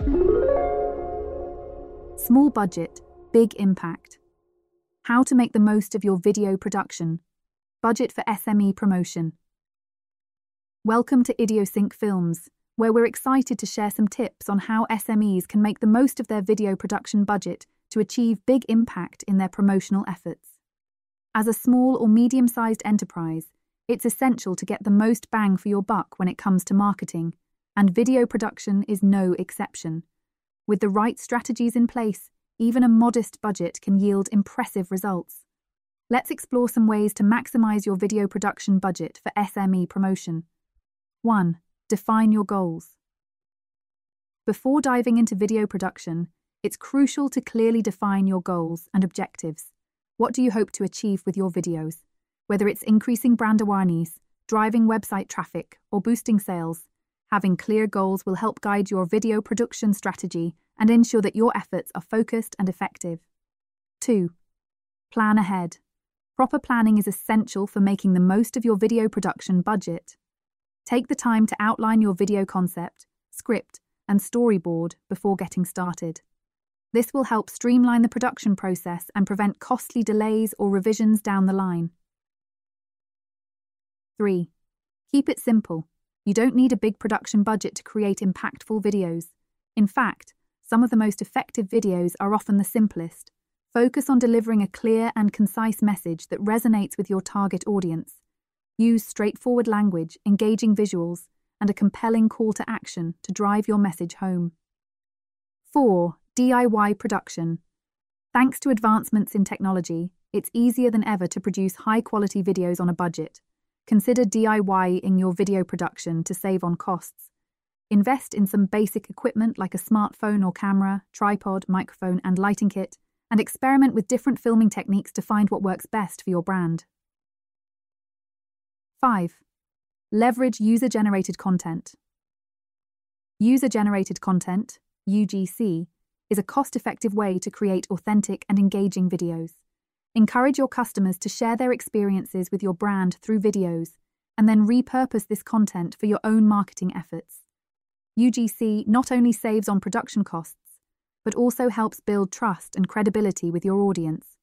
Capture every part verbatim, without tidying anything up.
Small budget, big impact. How to make the most of your video production. Budget for S M E promotion. Welcome to IdeoSync Films, where we're excited to share some tips on how S M Es can make the most of their video production budget to achieve big impact in their promotional efforts. As a small or medium-sized enterprise, it's essential to get the most bang for your buck when it comes to marketing, and video production is no exception. With the right strategies in place, even a modest budget can yield impressive results. Let's explore some ways to maximize your video production budget for S M E promotion. one. Define your goals. Before diving into video production, it's crucial to clearly define your goals and objectives. What do you hope to achieve with your videos? Whether it's increasing brand awareness, driving website traffic, or boosting sales, having clear goals will help guide your video production strategy and ensure that your efforts are focused and effective. two. Plan ahead. Proper planning is essential for making the most of your video production budget. Take the time to outline your video concept, script, and storyboard before getting started. This will help streamline the production process and prevent costly delays or revisions down the line. three. Keep it simple. You don't need a big production budget to create impactful videos. In fact, some of the most effective videos are often the simplest. Focus on delivering a clear and concise message that resonates with your target audience. Use straightforward language, engaging visuals, and a compelling call to action to drive your message home. four. D I Y production. Thanks to advancements in technology, it's easier than ever to produce high-quality videos on a budget. Consider DIYing your video production to save on costs. Invest in some basic equipment like a smartphone or camera, tripod, microphone, and lighting kit, and experiment with different filming techniques to find what works best for your brand. five. Leverage user-generated content. User-generated content, U G C, is a cost-effective way to create authentic and engaging videos. Encourage your customers to share their experiences with your brand through videos, and then repurpose this content for your own marketing efforts. U G C not only saves on production costs, but also helps build trust and credibility with your audience.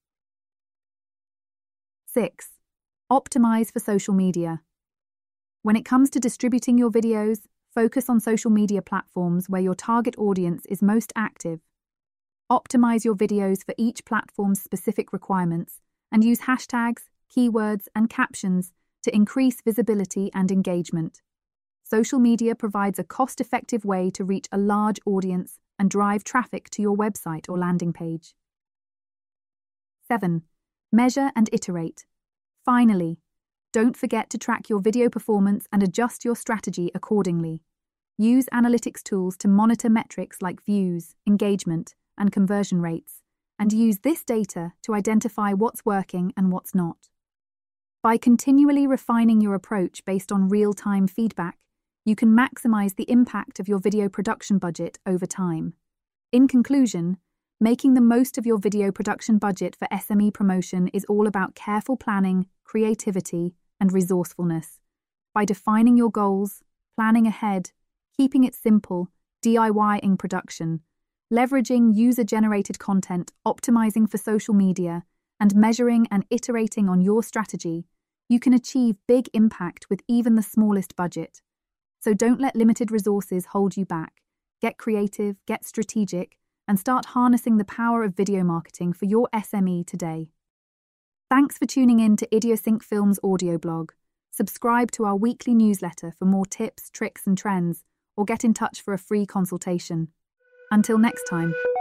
six. Optimize for social media. When it comes to distributing your videos, focus on social media platforms where your target audience is most active. Optimize your videos for each platform's specific requirements and use hashtags, keywords, and captions to increase visibility and engagement. Social media provides a cost-effective way to reach a large audience and drive traffic to your website or landing page. seven. Measure and iterate. Finally, don't forget to track your video performance and adjust your strategy accordingly. Use analytics tools to monitor metrics like views, engagement, and conversion rates, and use this data to identify what's working and what's not. By continually refining your approach based on real-time feedback, you can maximize the impact of your video production budget over time. In conclusion, making the most of your video production budget for S M E promotion is all about careful planning, creativity, and resourcefulness. By defining your goals, planning ahead, keeping it simple, DIYing production, leveraging user-generated content, optimizing for social media, and measuring and iterating on your strategy, you can achieve big impact with even the smallest budget. So don't let limited resources hold you back. Get creative, get strategic, and start harnessing the power of video marketing for your S M E today. Thanks for tuning in to IdeoSync Films audio blog. Subscribe to our weekly newsletter for more tips, tricks, and trends, or get in touch for a free consultation. Until next time.